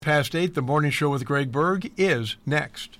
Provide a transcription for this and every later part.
Past 8, the morning show with Greg Berg is next.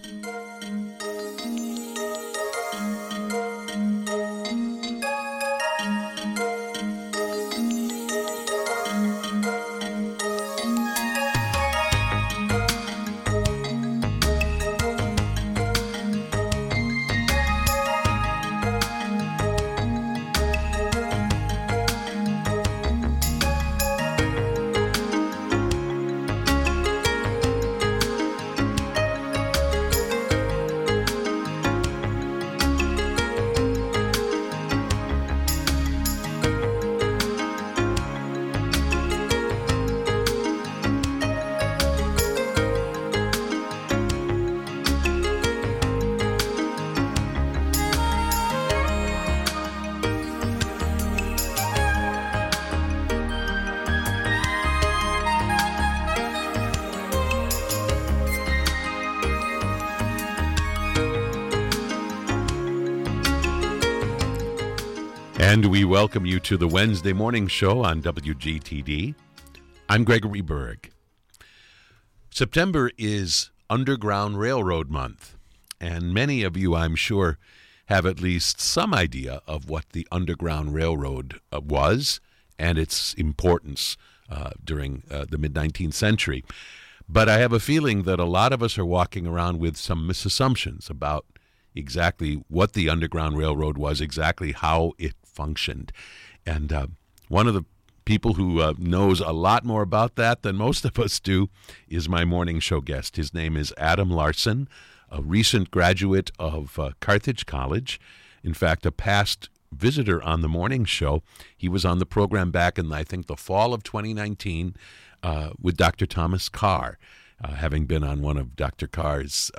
And we welcome you to the Wednesday morning show on WGTD. I'm Gregory Berg. September is Underground Railroad Month, and many of you, I'm sure, have at least some idea of what the Underground Railroad was and its importance during the mid-19th century. But I have a feeling that a lot of us are walking around with some misassumptions about exactly what the Underground Railroad was, exactly how it functioned. And one of the people who knows a lot more about that than most of us do is my morning show guest. His name is Adam Larson, a recent graduate of Carthage College. In fact, a past visitor on the morning show. He was on the program back in, I think, the fall of 2019 with Dr. Thomas Carr, having been on one of Dr. Carr's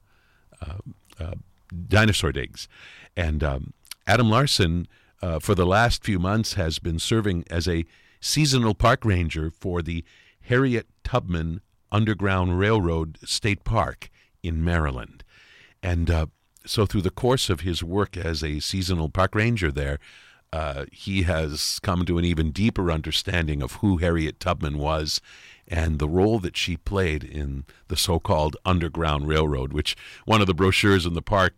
dinosaur digs. And Adam Larson, for the last few months, has been serving as a seasonal park ranger for the Harriet Tubman Underground Railroad State Park in Maryland. And so through the course of his work as a seasonal park ranger there, he has come to an even deeper understanding of who Harriet Tubman was and the role that she played in the so-called Underground Railroad, which one of the brochures in the park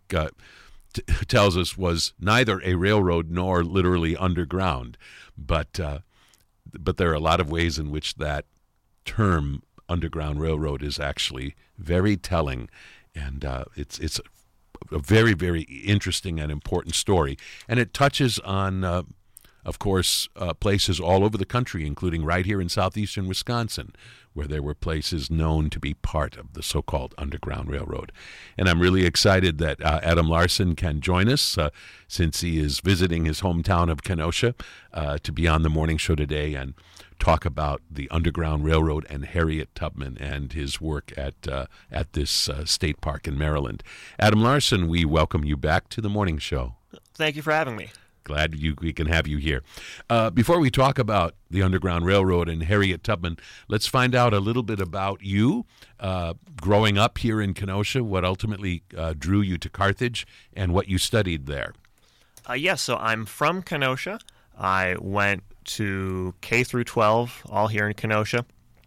tells us was neither a railroad nor literally underground. But there are a lot of ways in which that term Underground Railroad is actually very telling, and it's a very, very interesting and important story. And it touches on, of course, places all over the country, including right here in southeastern Wisconsin, where there were places known to be part of the so-called Underground Railroad. And I'm really excited that Adam Larson can join us since he is visiting his hometown of Kenosha to be on the morning show today and talk about the Underground Railroad and Harriet Tubman and his work at this state park in Maryland. Adam Larson, we welcome you back to the morning show. Thank you for having me. Glad we can have you here. Before we talk about the Underground Railroad and Harriet Tubman, let's find out a little bit about you growing up here in Kenosha, what ultimately drew you to Carthage, and what you studied there. Yes, so I'm from Kenosha. I went to K through 12, all here in Kenosha.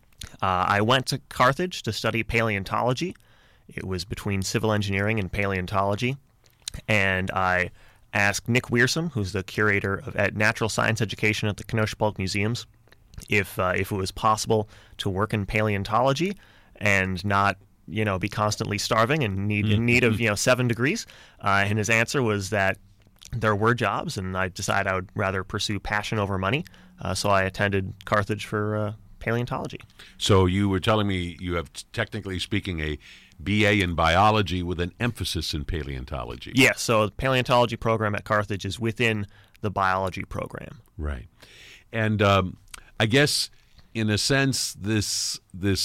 I went to Carthage to study paleontology. It was between civil engineering and paleontology. And I asked Nick Wiersum, who's the curator of natural science education at the Kenosha Public Museums, if it was possible to work in paleontology and not, be constantly starving and in need of 7 degrees. And his answer was that there were jobs, and I decided I would rather pursue passion over money. So I attended Carthage for paleontology. So you were telling me you have, technically speaking, a BA in biology with an emphasis in paleontology. Yes, so the paleontology program at Carthage is within the biology program. Right. And I guess, in a sense, this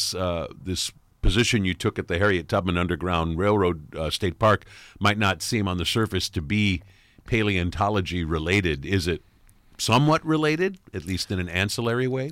position you took at the Harriet Tubman Underground Railroad State Park might not seem on the surface to be paleontology related. Is it somewhat related, at least in an ancillary way?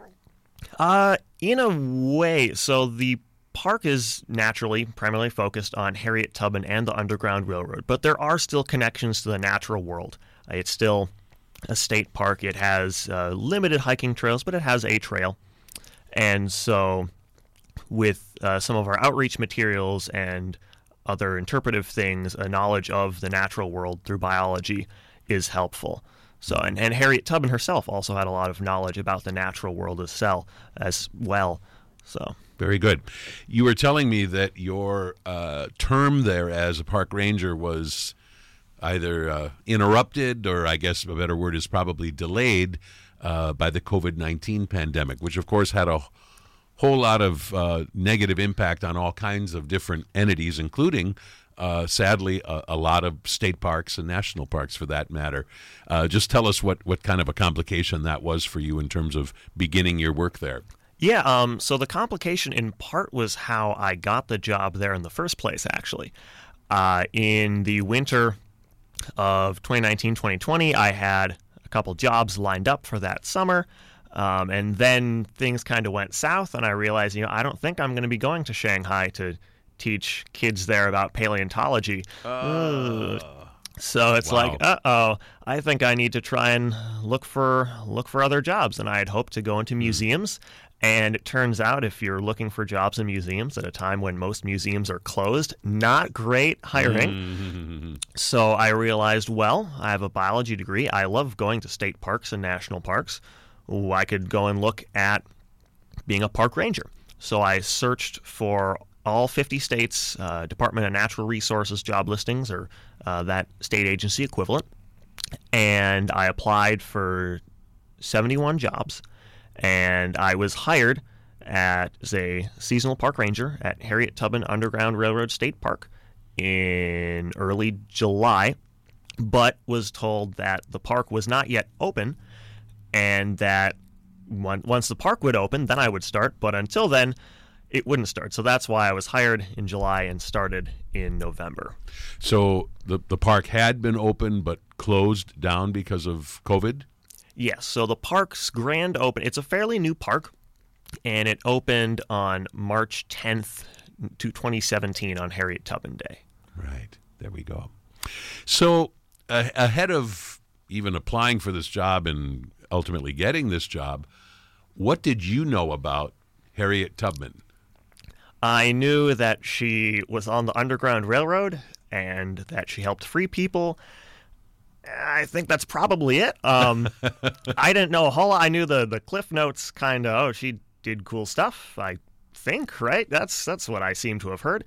In a way. So the park is naturally primarily focused on Harriet Tubman and the Underground Railroad, but there are still connections to the natural world. It's still a state park. It has limited hiking trails, but it has a trail. And so with some of our outreach materials and other interpretive things, a knowledge of the natural world through biology is helpful. So, and Harriet Tubman herself also had a lot of knowledge about the natural world as well. So very good. You were telling me that your term there as a park ranger was either interrupted, or I guess a better word is probably delayed by the COVID-19 pandemic, which of course had a whole lot of negative impact on all kinds of different entities, including, sadly, a lot of state parks and national parks for that matter. Just tell us what kind of a complication that was for you in terms of beginning your work there. Yeah, so the complication in part was how I got the job there in the first place, actually. In the winter of 2019-2020, I had a couple jobs lined up for that summer, and then things kind of went south, and I realized, I don't think I'm going to be going to Shanghai to teach kids there about paleontology. So it's like, I think I need to try and look for other jobs, and I had hoped to go into museums. And it turns out if you're looking for jobs in museums at a time when most museums are closed, not great hiring. So I realized, well, I have a biology degree. I love going to state parks and national parks. Ooh, I could go and look at being a park ranger. So I searched for all 50 states' Department of Natural Resources job listings, or that state agency equivalent. And I applied for 71 jobs. And I was hired as a seasonal park ranger at Harriet Tubman Underground Railroad State Park in early July, but was told that the park was not yet open, and that once the park would open, then I would start, but until then, it wouldn't start. So that's why I was hired in July and started in November. So the park had been open but closed down because of COVID? Yes, so the park's grand open, it's a fairly new park, and it opened on March 10th to 2017 on Harriet Tubman Day. Right, there we go. So ahead of even applying for this job and ultimately getting this job, what did you know about Harriet Tubman? I knew that she was on the Underground Railroad and that she helped free people. I think that's probably it. I didn't know a whole lot. I knew the Cliff Notes kind of, she did cool stuff, I think, right? That's what I seem to have heard.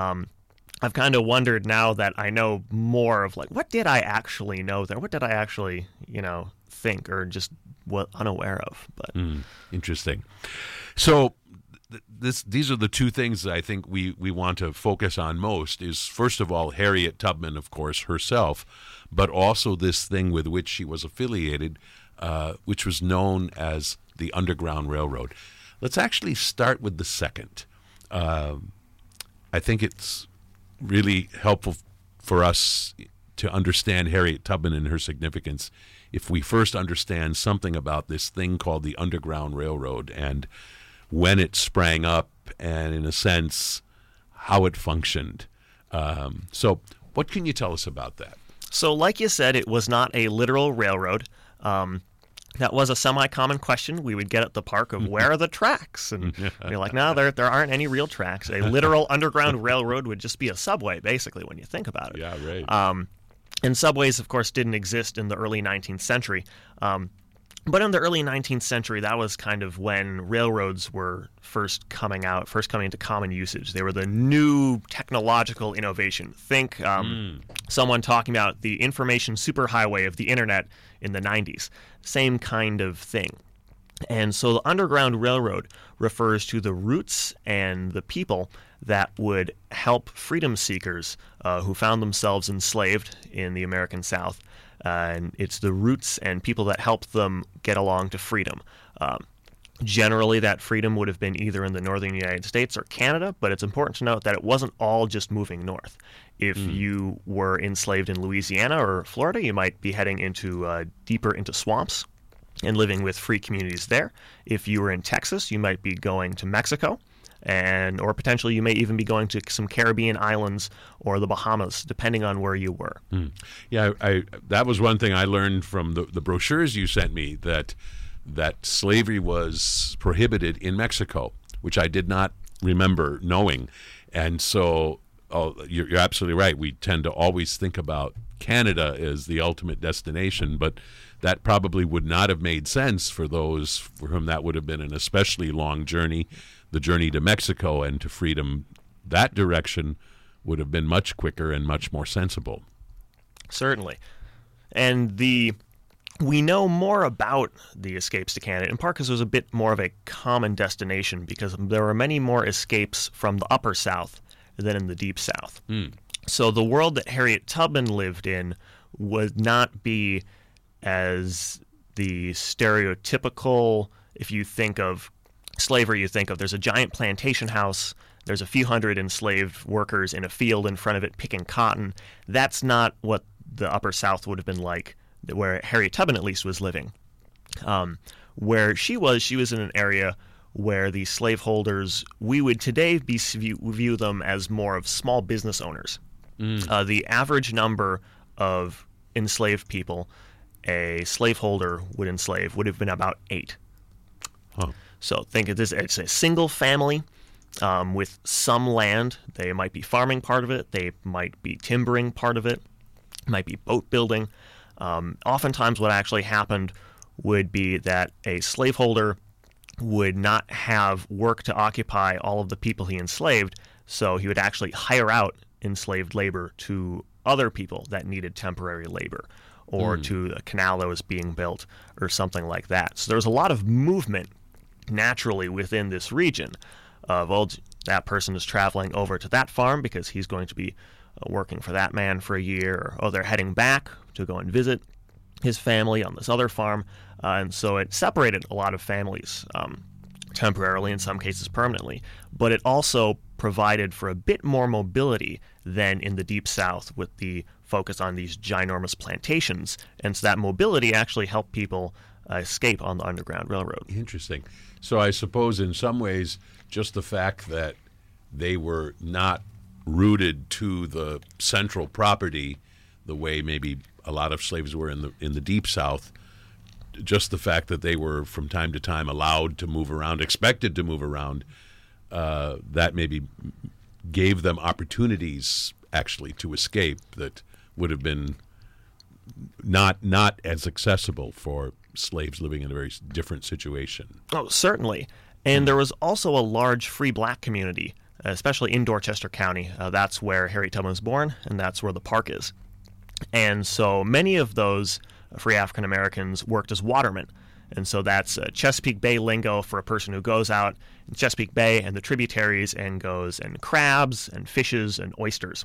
I've kind of wondered now that I know more of, like, what did I actually know there? What did I actually, think or just unaware of? But interesting. So these are the two things that I think we want to focus on most is, first of all, Harriet Tubman, of course, herself, but also this thing with which she was affiliated, which was known as the Underground Railroad. Let's actually start with the second. I think it's really helpful for us to understand Harriet Tubman and her significance if we first understand something about this thing called the Underground Railroad and when it sprang up and, in a sense, how it functioned. So what can you tell us about that? So like you said, it was not a literal railroad. That was a semi-common question we would get at the park of where are the tracks? And you're like, no, there aren't any real tracks. A literal underground railroad would just be a subway, basically, when you think about it. Yeah, right. And subways, of course, didn't exist in the early 19th century. But in the early 19th century, that was kind of when railroads were first coming into common usage. They were the new technological innovation. Think someone talking about the information superhighway of the internet in the 90s. Same kind of thing. And so the Underground Railroad refers to the routes and the people that would help freedom seekers who found themselves enslaved in the American South. And it's the routes and people that help them get along to freedom. Generally, that freedom would have been either in the northern United States or Canada, but it's important to note that it wasn't all just moving north. If you were enslaved in Louisiana or Florida, you might be heading into deeper into swamps and living with free communities there. If you were in Texas, you might be going to Mexico, or potentially you may even be going to some Caribbean islands or the Bahamas, depending on where you were. Yeah, that was one thing I learned from the brochures you sent me, that slavery was prohibited in Mexico, which I did not remember knowing. And so you're absolutely right. We tend to always think about Canada as the ultimate destination, but that probably would not have made sense for those for whom that would have been an especially long journey. The journey to Mexico and to freedom, that direction would have been much quicker and much more sensible. Certainly. And we know more about the escapes to Canada, in part because it was a bit more of a common destination, because there were many more escapes from the Upper South than in the Deep South. So the world that Harriet Tubman lived in would not be as the stereotypical, if you think of slavery, you think of there's a giant plantation house, there's a few hundred enslaved workers in a field in front of it picking cotton. That's not what the Upper South would have been like, where Harriet Tubman at least was living. Where she was in an area where the slaveholders, we would today view them as more of small business owners. The average number of enslaved people a slaveholder would enslave would have been about 8. So think of this, it's a single family with some land. They might be farming part of it. They might be timbering part of it. Might be boat building. Oftentimes what actually happened would be that a slaveholder would not have work to occupy all of the people he enslaved, so he would actually hire out enslaved labor to other people that needed temporary labor, or to a canal that was being built or something like that. So there was a lot of movement naturally within this region of, that person is traveling over to that farm because he's going to be working for that man for a year, or they're heading back to go and visit his family on this other farm. And so it separated a lot of families temporarily, in some cases permanently, but it also provided for a bit more mobility than in the Deep South with the focus on these ginormous plantations. And so that mobility actually helped people escape on the Underground Railroad. Interesting. So I suppose in some ways just the fact that they were not rooted to the central property the way maybe a lot of slaves were in the Deep South, just the fact that they were from time to time allowed to move around, expected to move around, that maybe gave them opportunities actually to escape that would have been not as accessible for slaves living in a very different situation. Oh, certainly. And there was also a large free black community, especially in Dorchester County. That's where Harriet Tubman was born, and that's where the park is. And so many of those free African Americans worked as watermen. And so that's Chesapeake Bay lingo for a person who goes out in Chesapeake Bay and the tributaries and goes and crabs and fishes and oysters.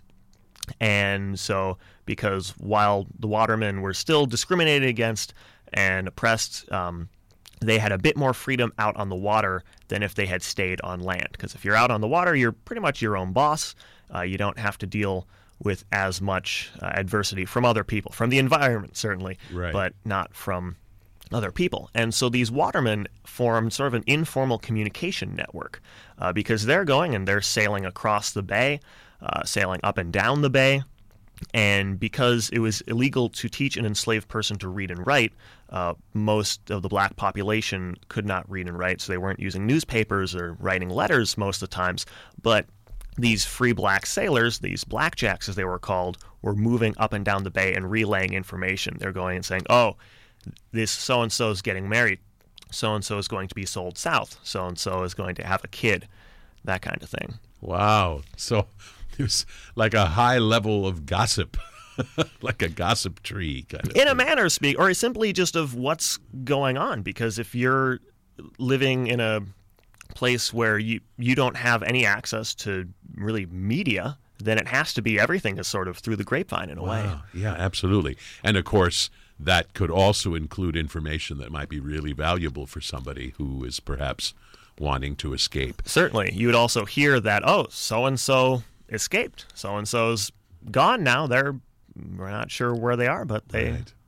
And so because while the watermen were still discriminated against and oppressed, they had a bit more freedom out on the water than if they had stayed on land. Because if you're out on the water, you're pretty much your own boss. You don't have to deal with as much adversity from other people, from the environment certainly, right, but not from other people. And so these watermen formed sort of an informal communication network because they're going and they're sailing across the bay, sailing up and down the bay. And because it was illegal to teach an enslaved person to read and write, most of the black population could not read and write, so they weren't using newspapers or writing letters most of the times. But these free black sailors, these blackjacks as they were called, were moving up and down the bay and relaying information. They're going and saying, oh, this so-and-so is getting married. So-and-so is going to be sold south. So-and-so is going to have a kid. That kind of thing. Wow. So it was like a high level of gossip, like a gossip tree kind of in thing. a manner speak, or simply just of what's going on. Because if you're living in a place where you don't have any access to really media, then it has to be everything is sort of through the grapevine in a way. Yeah, absolutely. And of course, that could also include information that might be really valuable for somebody who is perhaps wanting to escape. Certainly. You would also hear that, oh, so-and-so escaped. So-and-so's gone now. We're not sure where they are, but they... Right.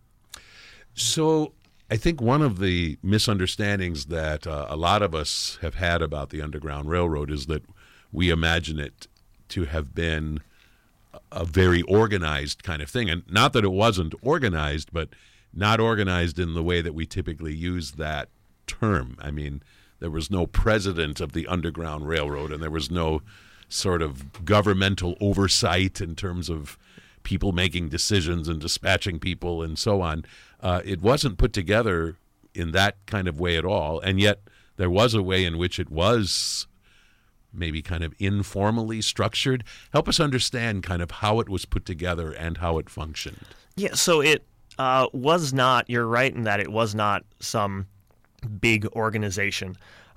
So I think one of the misunderstandings that a lot of us have had about the Underground Railroad is that we imagine it to have been a very organized kind of thing. And not that it wasn't organized, but not organized in the way that we typically use that term. I mean, there was no president of the Underground Railroad, and there was no sort of governmental oversight in terms of people making decisions and dispatching people and so on. It wasn't put together in that kind of way at all, and yet there was a way in which it was maybe kind of informally structured. Help us understand kind of how it was put together and how it functioned. Yeah, so it was not, you're right in that it was not some big organization,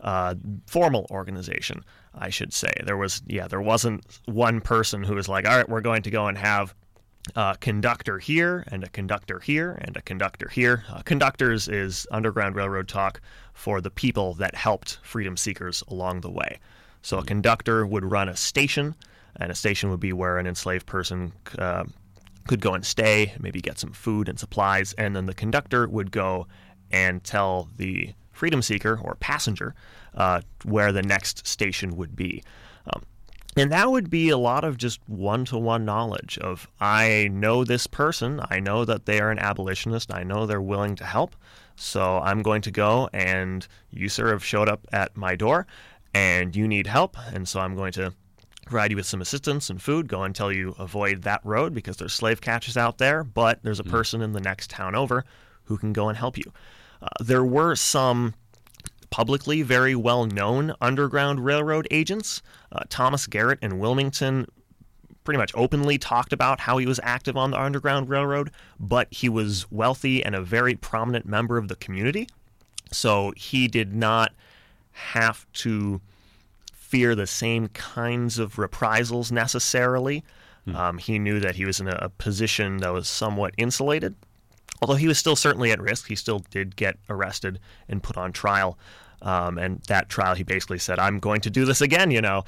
formal organization, I should say. There wasn't one person who was like, all right, we're going to go and have a conductor here and a conductor here and a conductor here. Conductors is Underground Railroad talk for the people that helped freedom seekers along the way. So a conductor would run a station, and a station would be where an enslaved person could go and stay, maybe get some food and supplies, and then the conductor would go and tell the freedom seeker or passenger where the next station would be. And that would be a lot of just one-to-one knowledge of, I know this person, I know that they are an abolitionist, I know they're willing to help, so I'm going to go, and you, sir, have showed up at my door, and you need help, and so I'm going to provide you with some assistance and food, go and tell you avoid that road because there's slave catchers out there, but there's a person in the next town over who can go and help you. There were some publicly very well-known Underground Railroad agents. Thomas Garrett in Wilmington pretty much openly talked about how he was active on the Underground Railroad, but he was wealthy and a very prominent member of the community, so he did not have to fear the same kinds of reprisals necessarily. He knew that he was in a position that was somewhat insulated. Although he was still certainly at risk, he still did get arrested and put on trial. And that trial, he basically said, I'm going to do this again, you know.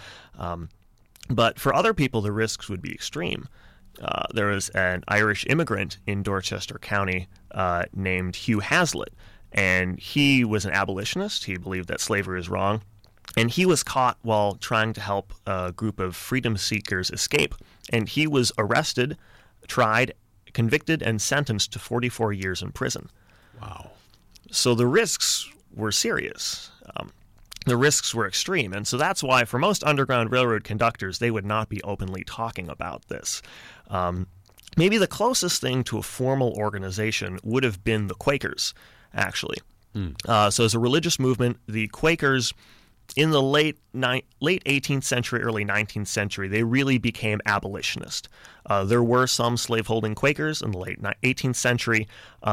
But for other people, the risks would be extreme. There was an Irish immigrant in Dorchester County named Hugh Hazlitt, and he was an abolitionist. He believed that slavery is wrong. And he was caught while trying to help a group of freedom seekers escape. And he was arrested, tried, convicted, and sentenced to 44 years in prison. Wow. So the risks were serious. The risks were extreme. And so that's why for most Underground Railroad conductors, they would not be openly talking about this. Maybe the closest thing to a formal organization would have been the Quakers, actually. So as a religious movement, the Quakers, in the late 18th century, early 19th century, they really became abolitionist. There were some slaveholding Quakers in the late 18th century,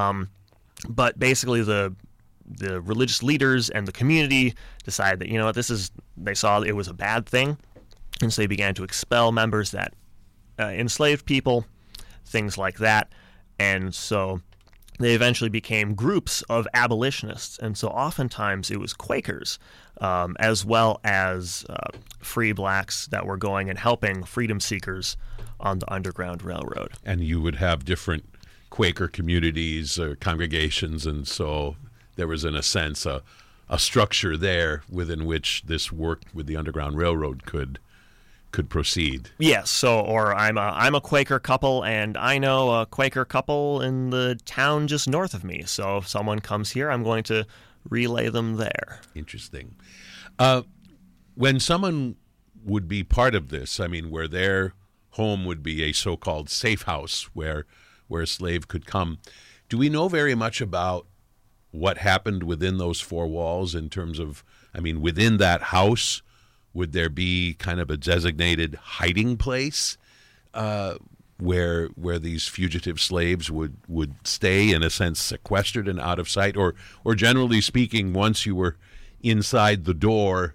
but basically the religious leaders and the community decided that, you know what, they saw it was a bad thing, and so they began to expel members that enslaved people, things like that, and so they eventually became groups of abolitionists, and so oftentimes it was Quakers, as well as free blacks that were going and helping freedom seekers on the Underground Railroad. And you would have different Quaker communities or congregations, and so there was, in a sense, a structure there within which this work with the Underground Railroad could proceed. Yes, so, or I'm a Quaker couple, and I know a Quaker couple in the town just north of me, so if someone comes here, I'm going to relay them there. Interesting. When someone would be part of this, I mean, where their home would be a so-called safe house where a slave could come, do we know very much about what happened within those four walls in terms of, I mean, within that house, would there be kind of a designated hiding place where these fugitive slaves would stay, in a sense, sequestered and out of sight? Or generally speaking, once you were inside the door,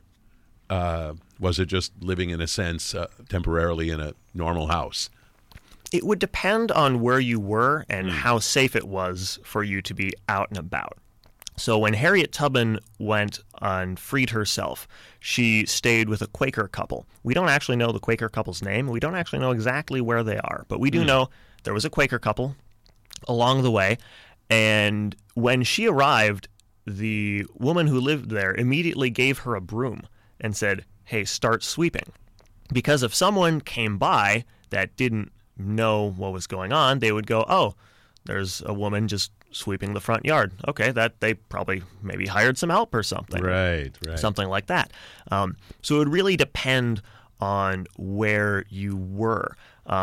was it just living, in a sense, temporarily in a normal house? It would depend on where you were and how safe it was for you to be out and about. So when Harriet Tubman went and freed herself, she stayed with a Quaker couple. We don't actually know the Quaker couple's name. We don't actually know exactly where they are. But we do know there was a Quaker couple along the way. And when she arrived, the woman who lived there immediately gave her a broom and said, hey, start sweeping. Because if someone came by that didn't know what was going on, they would go, oh, there's a woman just sweeping the front yard. Okay, that they probably maybe hired some help or something. Right. Something like that. So it would really depend on where you were.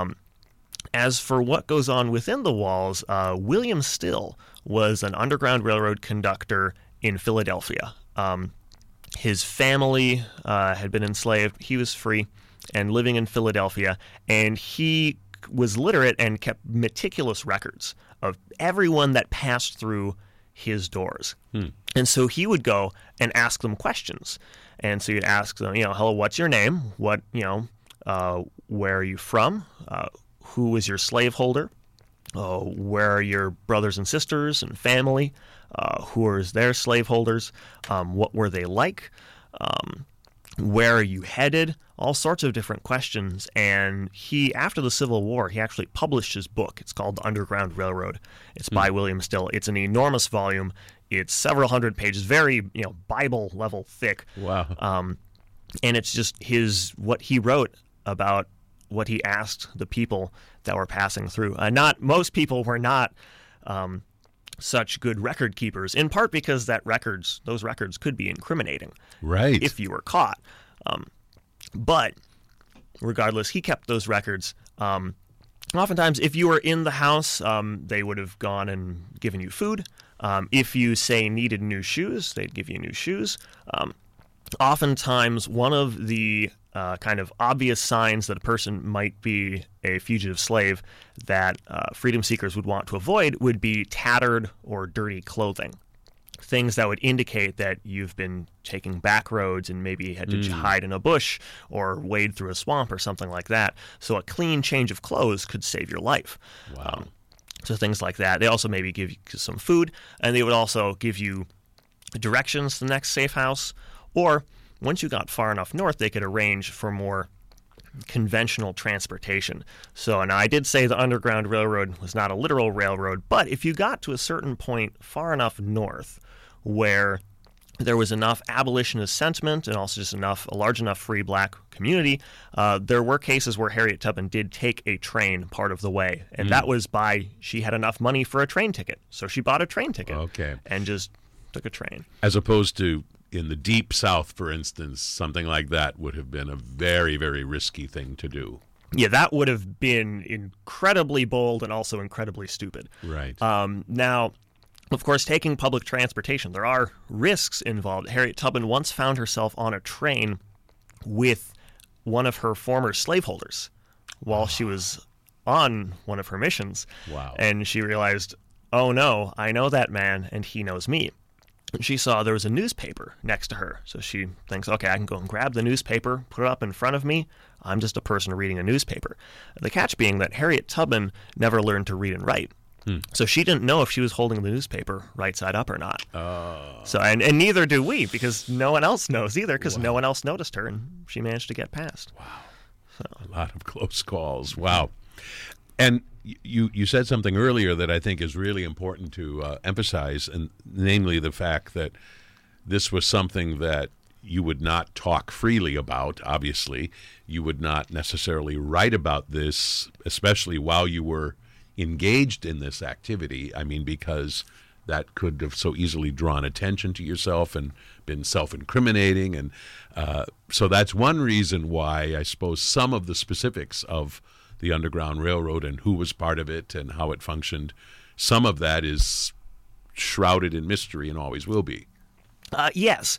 As for what goes on within the walls, William Still was an Underground Railroad conductor in Philadelphia. His family had been enslaved. He was free and living in Philadelphia, and he was literate and kept meticulous records of everyone that passed through his doors. And so he would go and ask them questions. And so you'd ask them, hello, what's your name? What, where are you from? Who was your slaveholder? Where are your brothers and sisters and family? Who are their slaveholders? What were they like? Where are you headed? All sorts of different questions. And he, after the Civil War, he actually published his book. It's called The Underground Railroad. It's by William Still. It's an enormous volume. It's several hundred pages, very, Bible level thick. Wow. And it's just what he wrote about what he asked the people that were passing through. Most people were not such good record keepers, in part because those records could be incriminating, right, if you were caught. But regardless, he kept those records. Oftentimes, if you were in the house, they would have gone and given you food. If you, say, needed new shoes, they'd give you new shoes. Oftentimes, one of the kind of obvious signs that a person might be a fugitive slave that freedom seekers would want to avoid would be tattered or dirty clothing. Things that would indicate that you've been taking back roads and maybe had to hide in a bush or wade through a swamp or something like that. So a clean change of clothes could save your life. Wow. So things like that. They also maybe give you some food, and they would also give you directions to the next safe house. Or once you got far enough north, they could arrange for more conventional transportation. So now I did say the Underground Railroad was not a literal railroad, but if you got to a certain point far enough north where there was enough abolitionist sentiment and also just a large enough free black community, there were cases where Harriet Tubman did take a train part of the way. And that was she had enough money for a train ticket. So she bought a train ticket and just took a train. As opposed to in the deep South, for instance, something like that would have been a very, very risky thing to do. Yeah, that would have been incredibly bold and also incredibly stupid. Right. Now, of course, taking public transportation, there are risks involved. Harriet Tubman once found herself on a train with one of her former slaveholders while she was on one of her missions. Wow. And she realized, oh no, I know that man and he knows me. And she saw there was a newspaper next to her. So she thinks, okay, I can go and grab the newspaper, put it up in front of me. I'm just a person reading a newspaper. The catch being that Harriet Tubman never learned to read and write. So she didn't know if she was holding the newspaper right side up or not. So and neither do we, because no one else knows either, because no one else noticed her, and she managed to get past. Wow. So. A lot of close calls. Wow. And you said something earlier that I think is really important to emphasize, and namely the fact that this was something that you would not talk freely about, obviously. You would not necessarily write about this, especially while you were engaged in this activity. I mean, because that could have so easily drawn attention to yourself and been self-incriminating. And so that's one reason why I suppose some of the specifics of the Underground Railroad and who was part of it and how it functioned, some of that is shrouded in mystery and always will be. Yes.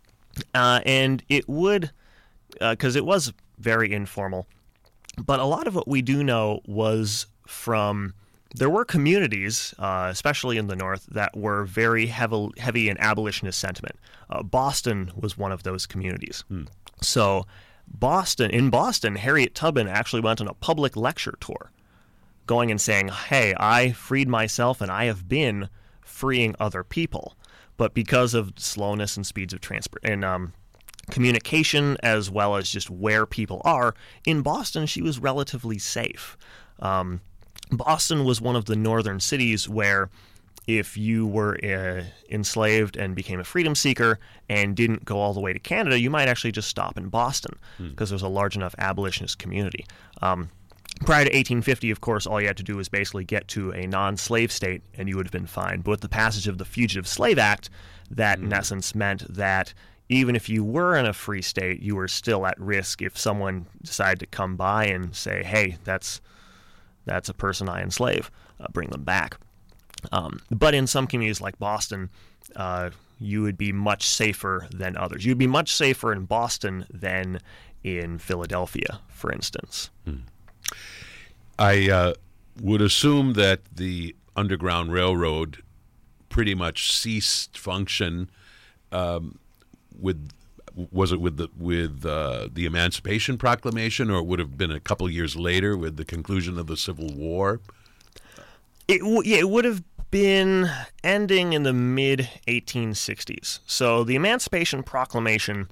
And it would, because it was very informal, but a lot of what we do know was there were communities, especially in the North, that were very heavy in abolitionist sentiment. Boston was one of those communities. So in Boston, Harriet Tubman actually went on a public lecture tour, going and saying, hey, I freed myself and I have been freeing other people. But because of slowness and speeds of transport and communication, as well as just where people are, in Boston, she was relatively safe. Boston was one of the northern cities where if you were enslaved and became a freedom seeker and didn't go all the way to Canada, you might actually just stop in Boston because there's a large enough abolitionist community. Prior to 1850, of course, all you had to do was basically get to a non-slave state and you would have been fine. But with the passage of the Fugitive Slave Act, that in essence meant that even if you were in a free state, you were still at risk if someone decided to come by and say, hey, that's a person I enslave, bring them back. But in some communities like Boston, you would be much safer than others. You'd be much safer in Boston than in Philadelphia, for instance. I would assume that the Underground Railroad pretty much ceased function with the Emancipation Proclamation, or it would have been a couple years later with the conclusion of the Civil War? It would have been ending in the mid-1860s. So the Emancipation Proclamation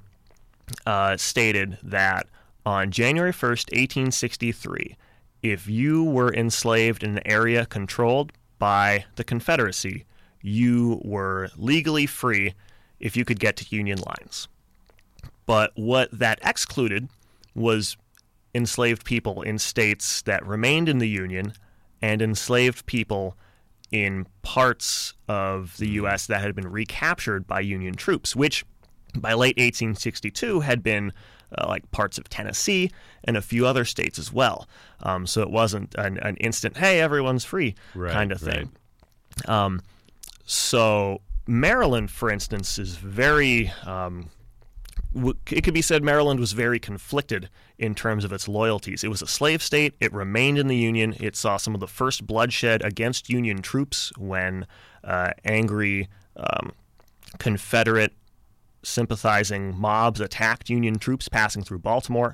stated that on January 1st, 1863, if you were enslaved in an area controlled by the Confederacy, you were legally free if you could get to Union lines. But what that excluded was enslaved people in states that remained in the Union and enslaved people in parts of the U.S. that had been recaptured by Union troops, which by late 1862 had been like parts of Tennessee and a few other states as well. So it wasn't an instant, hey, everyone's free kind of thing. Right. So Maryland, for instance, is very... it could be said Maryland was very conflicted in terms of its loyalties. It was a slave state. It remained in the Union. It saw some of the first bloodshed against Union troops when angry Confederate sympathizing mobs attacked Union troops passing through Baltimore.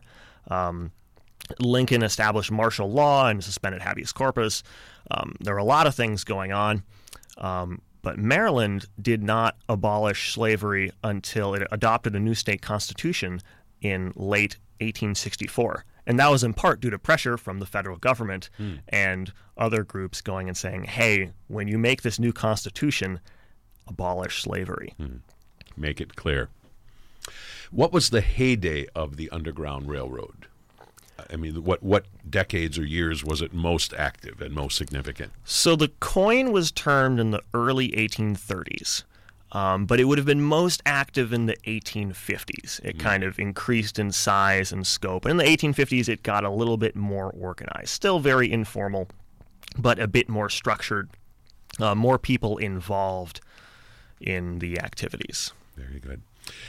Lincoln established martial law and suspended habeas corpus. There were a lot of things going on. But Maryland did not abolish slavery until it adopted a new state constitution in late 1864. And that was in part due to pressure from the federal government and other groups going and saying, hey, when you make this new constitution, abolish slavery. Make it clear. What was the heyday of the Underground Railroad? I mean, what decades or years was it most active and most significant? So the coin was termed in the early 1830s, but it would have been most active in the 1850s. It kind of increased in size and scope. And in the 1850s, it got a little bit more organized. Still very informal, but a bit more structured, more people involved in the activities. Very good.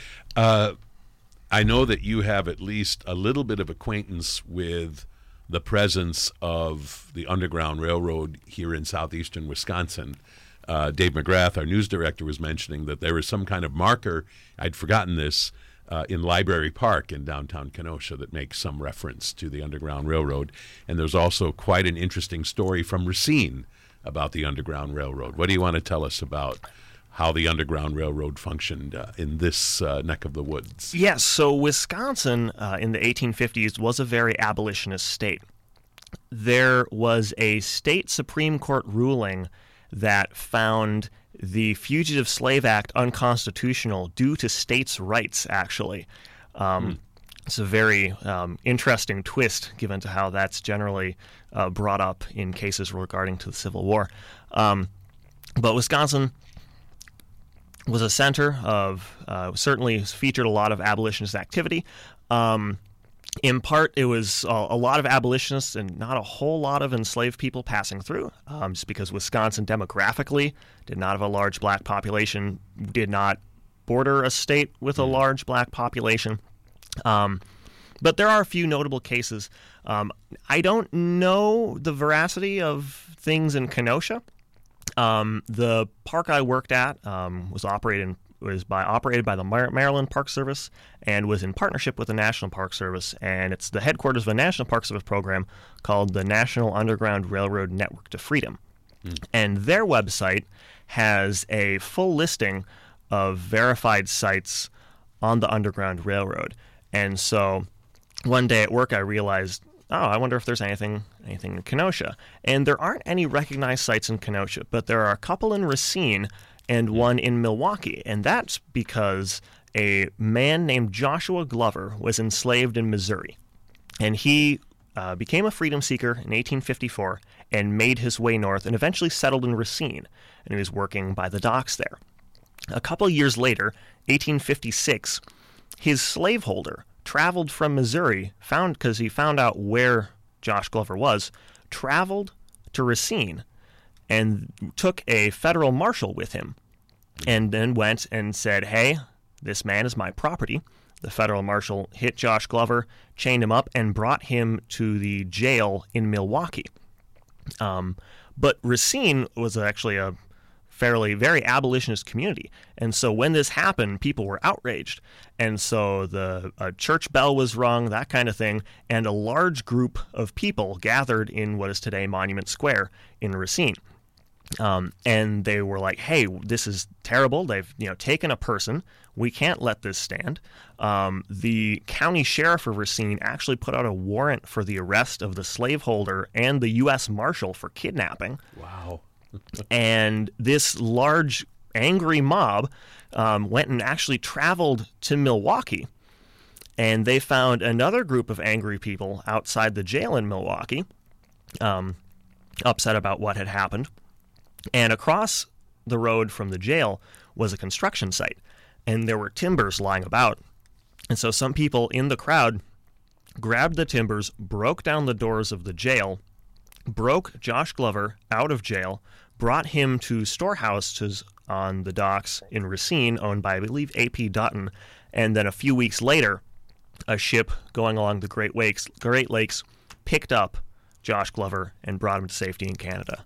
I know that you have at least a little bit of acquaintance with the presence of the Underground Railroad here in southeastern Wisconsin. Dave McGrath, our news director, was mentioning that there is some kind of marker, I'd forgotten this, in Library Park in downtown Kenosha that makes some reference to the Underground Railroad. And there's also quite an interesting story from Racine about the Underground Railroad. What do you want to tell us about how the Underground Railroad functioned in this neck of the woods? Yes, so Wisconsin in the 1850s was a very abolitionist state. There was a state Supreme Court ruling that found the Fugitive Slave Act unconstitutional due to states' rights, actually. It's a very interesting twist given to how that's generally brought up in cases regarding to the Civil War. But Wisconsin was a center of, certainly featured a lot of abolitionist activity. In part, it was a lot of abolitionists and not a whole lot of enslaved people passing through, just because Wisconsin demographically did not have a large black population, did not border a state with a large black population. But there are a few notable cases. I don't know the veracity of things in Kenosha. The park I worked at was operated by the Maryland Park Service and was in partnership with the National Park Service, and it's the headquarters of a National Park Service program called the National Underground Railroad Network to Freedom. And their website has a full listing of verified sites on the Underground Railroad. And so one day at work I realized, I wonder if there's anything in Kenosha. And there aren't any recognized sites in Kenosha, but there are a couple in Racine and one in Milwaukee. And that's because a man named Joshua Glover was enslaved in Missouri. And he became a freedom seeker in 1854 and made his way north and eventually settled in Racine, and he was working by the docks there. A couple years later, 1856, his slaveholder traveled from Missouri, because he found out where Josh Glover was, traveled to Racine and took a federal marshal with him, and then went and said, "Hey, this man is my property." The federal marshal hit Josh Glover, chained him up, and brought him to the jail in Milwaukee. But Racine was actually a very abolitionist community. And so when this happened, people were outraged. And so the church bell was rung, that kind of thing, and a large group of people gathered in what is today Monument Square in Racine. And they were like, "Hey, this is terrible. They've taken a person. We can't let this stand." The county sheriff of Racine actually put out a warrant for the arrest of the slaveholder and the U.S. Marshal for kidnapping. Wow. And this large, angry mob went and actually traveled to Milwaukee. And they found another group of angry people outside the jail in Milwaukee, upset about what had happened. And across the road from the jail was a construction site, and there were timbers lying about. And so some people in the crowd grabbed the timbers, broke down the doors of the jail, broke Josh Glover out of jail, brought him to storehouses on the docks in Racine, owned by, I believe, A.P. Dutton. And then a few weeks later, a ship going along the Great Lakes picked up Josh Glover and brought him to safety in Canada.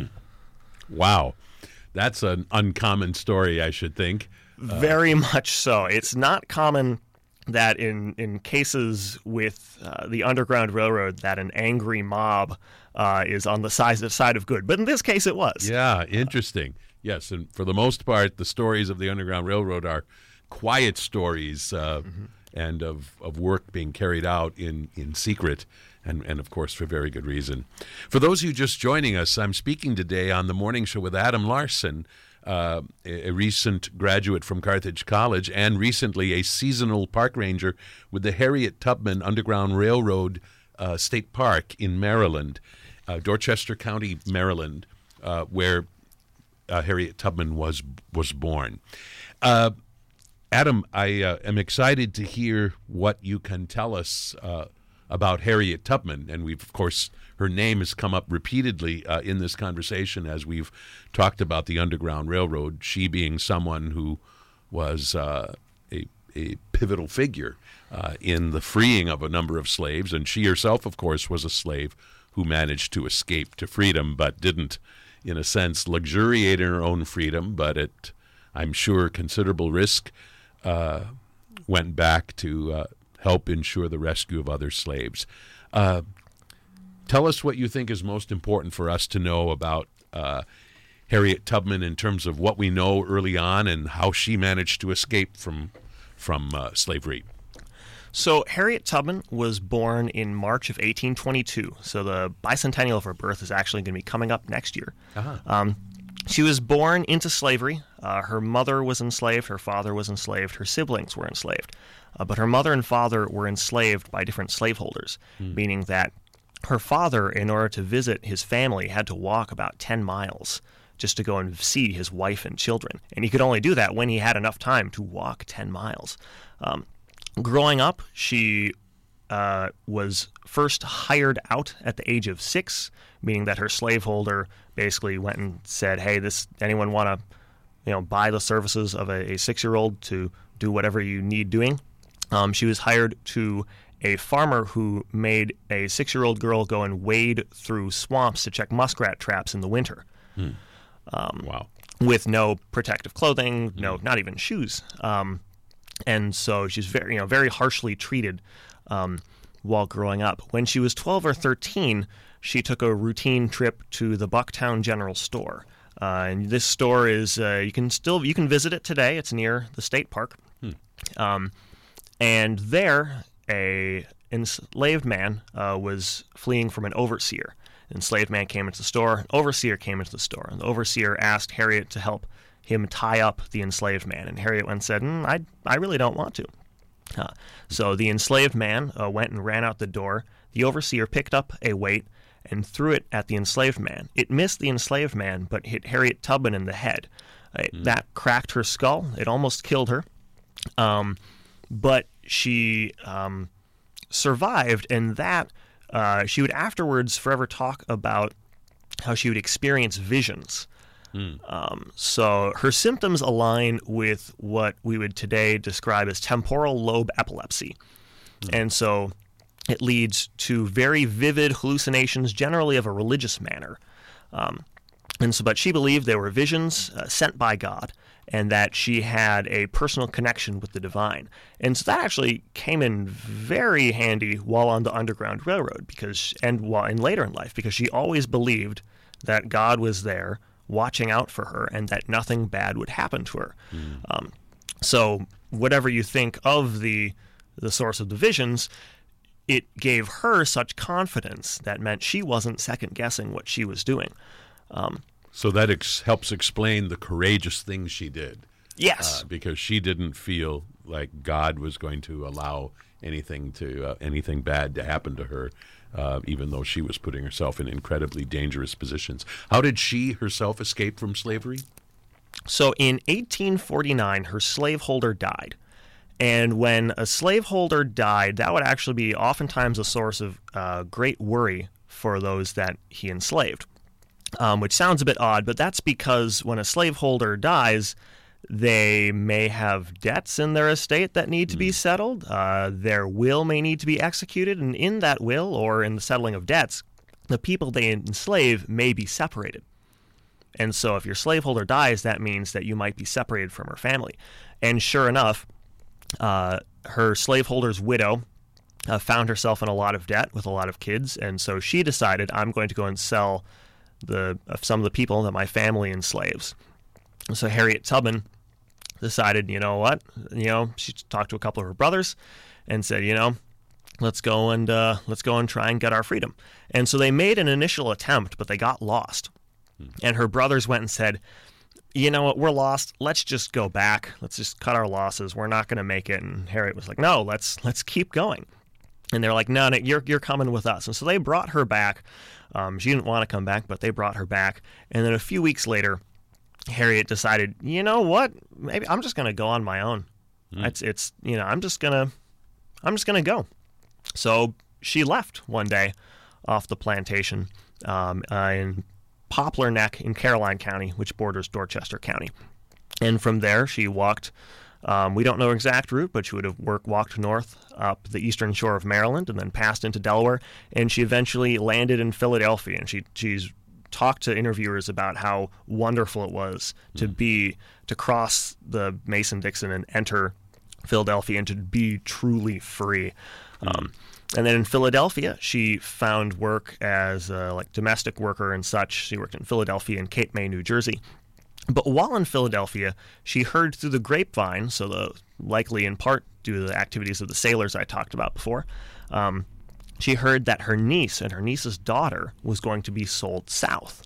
Wow. That's an uncommon story, I should think. Very much so. It's not common that in cases with the Underground Railroad that an angry mob is on the side of good. But in this case, it was. Yeah, interesting. Yes, and for the most part, the stories of the Underground Railroad are quiet stories and of work being carried out in secret. And of course, for very good reason. For those of you just joining us, I'm speaking today on the Morning Show with Adam Larson, a recent graduate from Carthage College and recently a seasonal park ranger with the Harriet Tubman Underground Railroad State Park in Maryland, Dorchester County, Maryland, where Harriet Tubman was born. Adam, I am excited to hear what you can tell us about Harriet Tubman, and we've, of course, her name has come up repeatedly in this conversation as we've talked about the Underground Railroad, she being someone who was a pivotal figure in the freeing of a number of slaves, and she herself, of course, was a slave who managed to escape to freedom, but didn't, in a sense, luxuriate in her own freedom, but at, I'm sure, considerable risk, went back to help ensure the rescue of other slaves. Tell us what you think is most important for us to know about Harriet Tubman in terms of what we know early on and how she managed to escape from slavery. So Harriet Tubman was born in March of 1822. So the bicentennial of her birth is actually going to be coming up next year. She was born into slavery. Her mother was enslaved. Her father was enslaved. Her siblings were enslaved. But her mother and father were enslaved by different slaveholders, meaning that her father, in order to visit his family, had to walk about 10 miles just to go and see his wife and children. And he could only do that when he had enough time to walk 10 miles. Growing up, she was first hired out at the age of 6, meaning that her slaveholder basically went and said, "Hey, anyone want to, buy the services of a 6-year-old to do whatever you need doing?" She was hired to a farmer who made a 6-year-old girl go and wade through swamps to check muskrat traps in the winter. Wow. With no protective clothing, not even shoes. And so she's very harshly treated while growing up. When she was 12 or 13, she took a routine trip to the Bucktown General Store. And this store is you can visit it today. It's near the state park. And there, a enslaved man was fleeing from an overseer. An enslaved man came into the store. An overseer came into the store. And the overseer asked Harriet to help him tie up the enslaved man. And Harriet went and said, I really don't want to. So the enslaved man went and ran out the door. The overseer picked up a weight and threw it at the enslaved man. It missed the enslaved man, but hit Harriet Tubman in the head. That cracked her skull. It almost killed her. But she survived, and that she would afterwards forever talk about how she would experience visions. So her symptoms align with what we would today describe as temporal lobe epilepsy. And so it leads to very vivid hallucinations, generally of a religious manner. But she believed they were visions sent by God, and that she had a personal connection with the divine. And so that actually came in very handy while on the Underground Railroad, and later in life, because she always believed that God was there watching out for her and that nothing bad would happen to her. So whatever you think of the source of the visions, it gave her such confidence that meant she wasn't second-guessing what she was doing. So that helps explain the courageous things she did. Yes. Because she didn't feel like God was going to allow anything bad to happen to her, even though she was putting herself in incredibly dangerous positions. How did she herself escape from slavery? So in 1849, her slaveholder died. And when a slaveholder died, that would actually be oftentimes a source of great worry for those that he enslaved, which sounds a bit odd, but that's because when a slaveholder dies, they may have debts in their estate that need to be settled. Their will may need to be executed, and in that will or in the settling of debts, the people they enslave may be separated. And so if your slaveholder dies, that means that you might be separated from her family. And sure enough, her slaveholder's widow found herself in a lot of debt with a lot of kids, and so she decided, I'm going to go and sell some of the people that my family enslaves. So Harriet Tubman decided, you know what? She talked to a couple of her brothers and said, let's go and try and get our freedom. And so they made an initial attempt, but they got lost. And her brothers went and said, you know what, we're lost. Let's just go back. Let's just cut our losses. We're not going to make it. And Harriet was like, no, let's keep going. And they're like, no, you're coming with us. And so they brought her back. She didn't want to come back, but they brought her back. And then a few weeks later, Harriet decided, you know what? Maybe I'm just going to go on my own. I'm just going to go. So she left one day off the plantation in Poplar Neck in Caroline County, which borders Dorchester County. And from there, she walked, we don't know her exact route, but she would have walked north up the eastern shore of Maryland and then passed into Delaware, and she eventually landed in Philadelphia. And she's talked to interviewers about how wonderful it was to cross the Mason-Dixon and enter Philadelphia and to be truly free. And then in Philadelphia, she found work as a domestic worker and such. She worked in Philadelphia and Cape May, New Jersey. But while in Philadelphia, she heard through the grapevine, likely in part due to the activities of the sailors I talked about before, she heard that her niece and her niece's daughter was going to be sold south.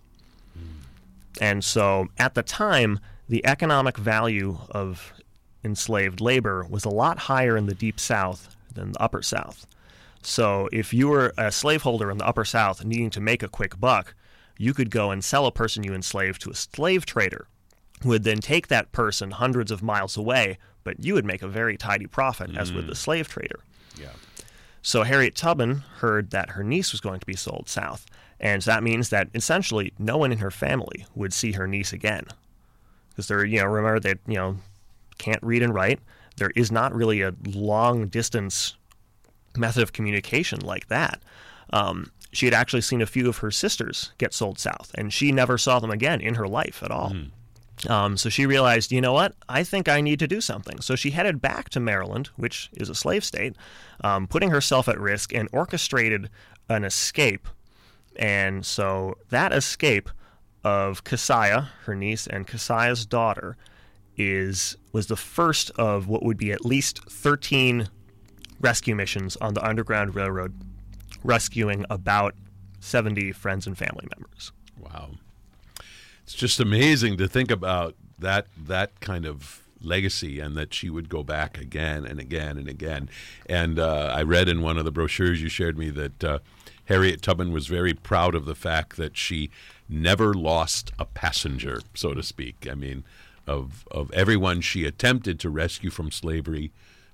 And so at the time, the economic value of enslaved labor was a lot higher in the Deep South than the Upper South. So if you were a slaveholder in the Upper South needing to make a quick buck, you could go and sell a person you enslaved to a slave trader, who would then take that person hundreds of miles away, but you would make a very tidy profit, as would the slave trader. Yeah. So Harriet Tubman heard that her niece was going to be sold south, and that means that essentially no one in her family would see her niece again. Because remember they, can't read and write. There is not really a long distance method of communication like that. She had actually seen a few of her sisters get sold south, and she never saw them again in her life at all. So she realized, you know what, I think I need to do something. So she headed back to Maryland, which is a slave state, putting herself at risk, and orchestrated an escape. And so that escape of Keziah, her niece, and Keziah's daughter was the first of what would be at least 13 rescue missions on the Underground Railroad, rescuing about 70 friends and family members. Wow. It's just amazing to think about that kind of legacy, and that she would go back again and again and again. And I read in one of the brochures you shared me that Harriet Tubman was very proud of the fact that she never lost a passenger, so to speak. I mean, of everyone she attempted to rescue from slavery,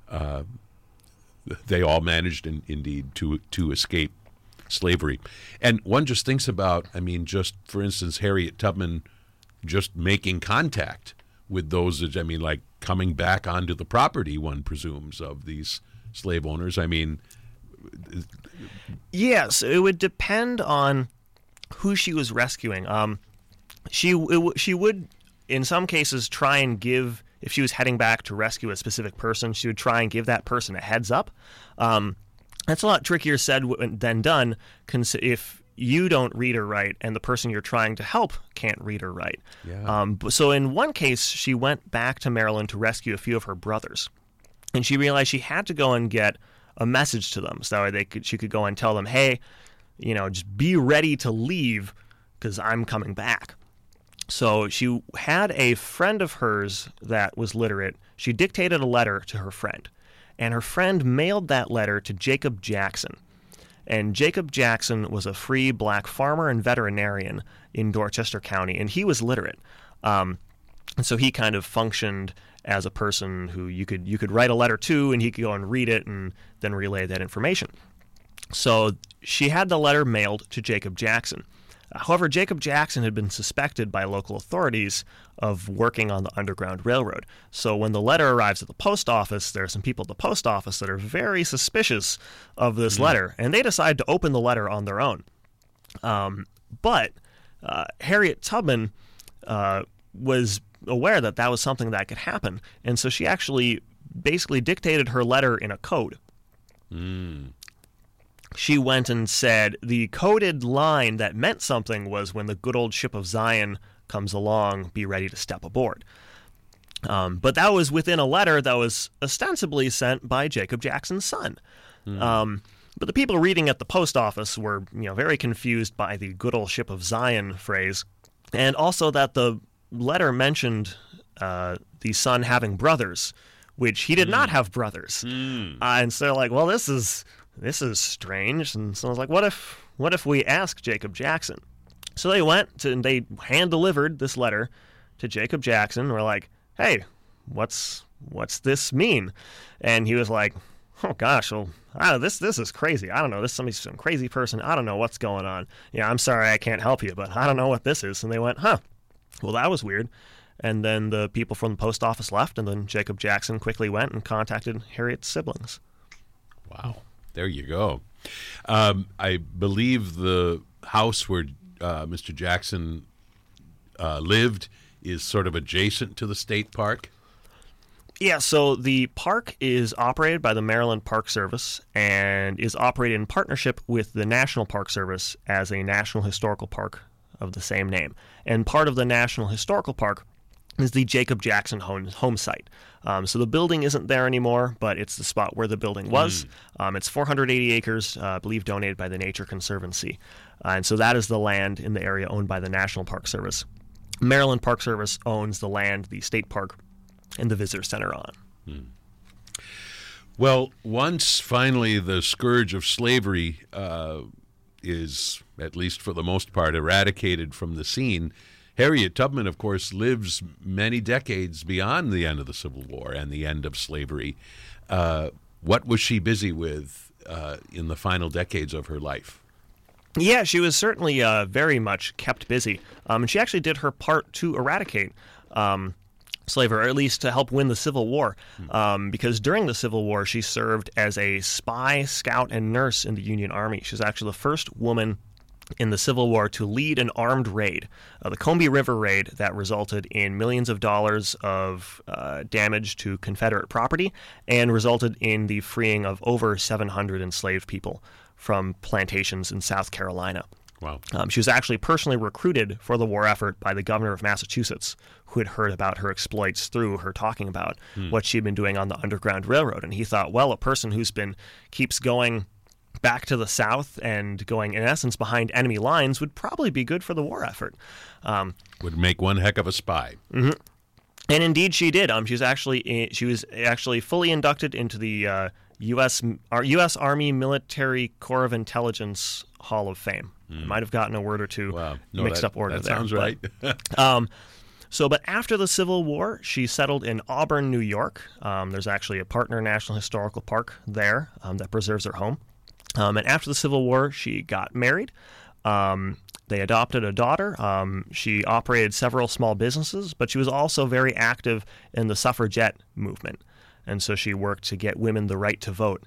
they all managed indeed to escape slavery. And one just thinks about, I mean, just for instance, Harriet Tubman just making contact with those, I mean, like coming back onto the property, one presumes, of these slave owners. I mean, yes, it would depend on who she was rescuing. She would, in some cases, try and give, if she was heading back to rescue a specific person, she would try and give that person a heads up. That's a lot trickier said than done if you don't read or write and the person you're trying to help can't read or write. Yeah. So in one case, she went back to Maryland to rescue a few of her brothers. And she realized she had to go and get a message to them so that she could go and tell them, hey, just be ready to leave because I'm coming back. So she had a friend of hers that was literate. She dictated a letter to her friend, and her friend mailed that letter to Jacob Jackson. And Jacob Jackson was a free black farmer and veterinarian in Dorchester County, and he was literate. And so he kind of functioned as a person who you could write a letter to, and he could go and read it and then relay that information. So she had the letter mailed to Jacob Jackson. However, Jacob Jackson had been suspected by local authorities of working on the Underground Railroad. So when the letter arrives at the post office, there are some people at the post office that are very suspicious of this letter, and they decide to open the letter on their own. But Harriet Tubman was aware that that was something that could happen, and so she actually basically dictated her letter in a code. She went and said the coded line that meant something was, when the good old ship of Zion comes along, be ready to step aboard. But that was within a letter that was ostensibly sent by Jacob Jackson's son. But the people reading at the post office were very confused by the good old ship of Zion phrase, and also that the letter mentioned the son having brothers, which he did not have brothers. And so they're like, well, this is strange. And so I was like, what if we ask Jacob Jackson? So they went and they hand-delivered this letter to Jacob Jackson. We're like, hey, what's this mean? And he was like, oh gosh, well, this is crazy. I don't know. This is some crazy person. I don't know what's going on. Yeah, I'm sorry I can't help you, but I don't know what this is. And they went, well, that was weird. And then the people from the post office left, and then Jacob Jackson quickly went and contacted Harriet's siblings. Wow. There you go. I believe the house where Mr. Jackson lived is sort of adjacent to the state park. Yeah, so the park is operated by the Maryland Park Service and is operated in partnership with the National Park Service as a National Historical Park of the same name. And part of the National Historical Park is the Jacob Jackson home site. So the building isn't there anymore, but it's the spot where the building was. It's 480 acres, I believe donated by the Nature Conservancy. And so that is the land in the area owned by the National Park Service. Maryland Park Service owns the land, the state park, and the visitor center on. Well, once finally the scourge of slavery is, at least for the most part, eradicated from the scene, Harriet Tubman, of course, lives many decades beyond the end of the Civil War and the end of slavery. What was she busy with in the final decades of her life? Yeah, she was certainly very much kept busy. And she actually did her part to eradicate slavery, or at least to help win the Civil War. Because during the Civil War, she served as a spy, scout, and nurse in the Union Army. She was actually the first woman in the Civil War to lead an armed raid, the Combahee River raid, that resulted in millions of dollars of damage to Confederate property and resulted in the freeing of over 700 enslaved people from plantations in South Carolina. Wow. She was actually personally recruited for the war effort by the governor of Massachusetts, who had heard about her exploits through her talking about what she'd been doing on the Underground Railroad. And he thought, well, a person who's keeps going back to the South and going, in essence, behind enemy lines would probably be good for the war effort. Would make one heck of a spy. And indeed, she did. She was actually fully inducted into the U.S. Army Military Corps of Intelligence Hall of Fame. I might have gotten a word or two mixed up order that there. Sounds right. But after the Civil War, she settled in Auburn, New York. There's actually a Partner National Historical Park there that preserves her home. And after the Civil War, she got married. They adopted a daughter. She operated several small businesses, but she was also very active in the suffragette movement. And so she worked to get women the right to vote.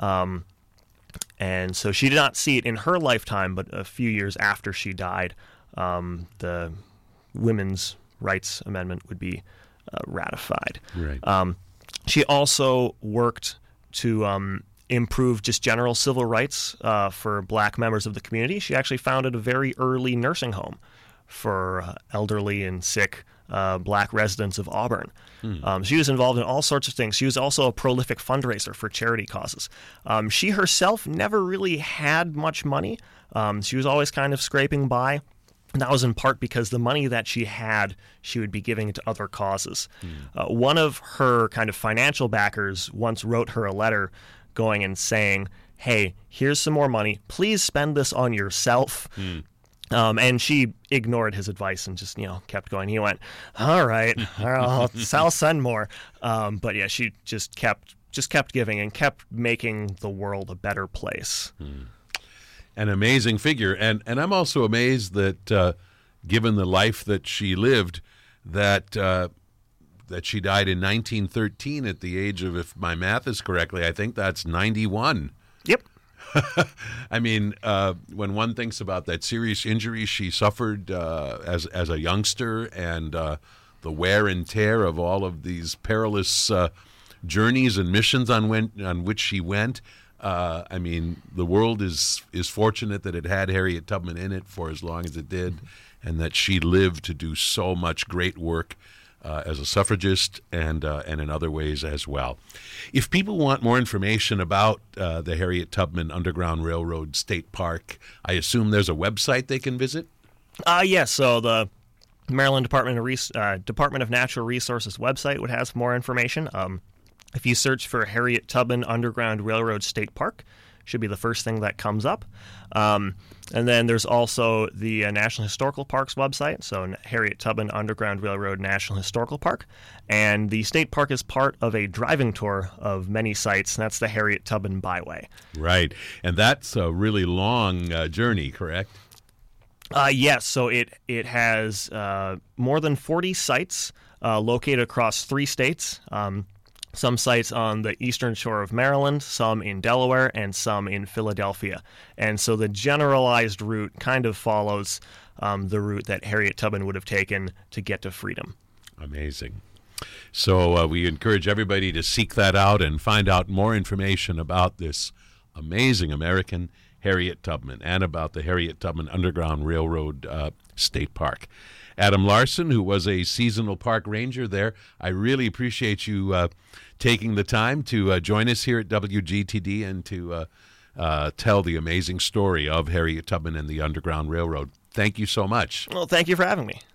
And so she did not see it in her lifetime, but a few years after she died, the Women's Rights Amendment would be ratified. Right. She also worked to improve just general civil rights for black members of the community. She actually founded a very early nursing home for elderly and sick black residents of Auburn. She was involved in all sorts of things. She was also a prolific fundraiser for charity causes. She herself never really had much money. She was always kind of scraping by. And that was in part because the money that she had, she would be giving to other causes. One of her kind of financial backers once wrote her a letter going and saying, hey, here's some more money. Please spend this on yourself. And she ignored his advice and just, kept going. He went, all right, I'll send more. But yeah, she just kept giving and kept making the world a better place. An amazing figure. And I'm also amazed that given the life that she lived, that she died in 1913 at the age of, if my math is correctly, I think that's 91. Yep. I mean, when one thinks about that serious injury she suffered as a youngster and the wear and tear of all of these perilous journeys and missions on which she went, I mean, the world is fortunate that it had Harriet Tubman in it for as long as it did, and that she lived to do so much great work as a suffragist and in other ways as well. If people want more information about the Harriet Tubman Underground Railroad State Park, I assume there's a website they can visit? Yes. So the Maryland Department of Natural Resources website would have more information. If you search for Harriet Tubman Underground Railroad State Park, should be the first thing that comes up. And then there's also the National Historical Parks website, so Harriet Tubman Underground Railroad National Historical Park. And the state park is part of a driving tour of many sites, and that's the Harriet Tubman Byway. Right. And that's a really long journey, correct? Yes. So it has more than 40 sites located across 3 states. Some sites on the eastern shore of Maryland, some in Delaware, and some in Philadelphia. And so the generalized route kind of follows the route that Harriet Tubman would have taken to get to freedom. Amazing. So we encourage everybody to seek that out and find out more information about this amazing American, Harriet Tubman, and about the Harriet Tubman Underground Railroad State Park. Adam Larson, who was a seasonal park ranger there, I really appreciate you taking the time to join us here at WGTD and to tell the amazing story of Harriet Tubman and the Underground Railroad. Thank you so much. Well, thank you for having me.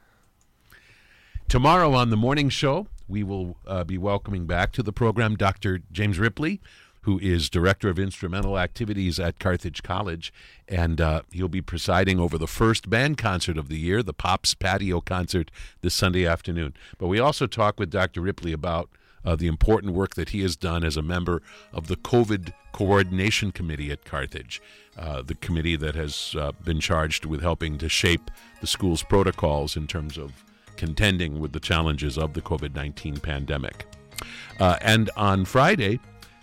Tomorrow on the morning show, we will be welcoming back to the program Dr. James Ripley, who is Director of Instrumental Activities at Carthage College, and he'll be presiding over the first band concert of the year, the Pops Patio Concert, this Sunday afternoon. But we also talk with Dr. Ripley about the important work that he has done as a member of the COVID Coordination Committee at Carthage, the committee that has been charged with helping to shape the school's protocols in terms of contending with the challenges of the COVID-19 pandemic. And on Friday,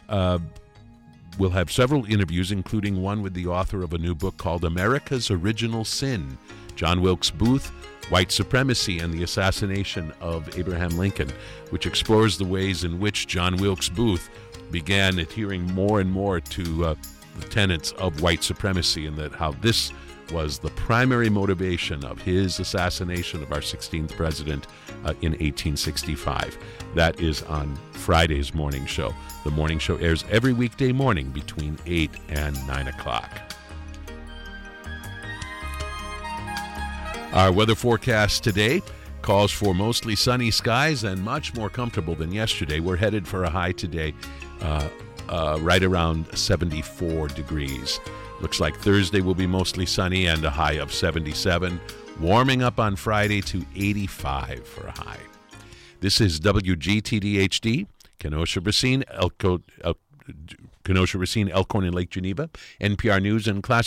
we'll have several interviews, including one with the author of a new book called America's Original Sin, John Wilkes Booth, White Supremacy and the Assassination of Abraham Lincoln, which explores the ways in which John Wilkes Booth began adhering more and more to the tenets of white supremacy, and that how this was the primary motivation of his assassination of our 16th president in 1865. That is on Friday's morning show. The morning show airs every weekday morning between 8 and 9 o'clock. Our weather forecast today calls for mostly sunny skies and much more comfortable than yesterday. We're headed for a high today, right around 74 degrees. Looks like Thursday will be mostly sunny and a high of 77. Warming up on Friday to 85 for a high. This is WGTD-HD, Kenosha, Racine, Elkhorn, and Lake Geneva, NPR News and Classic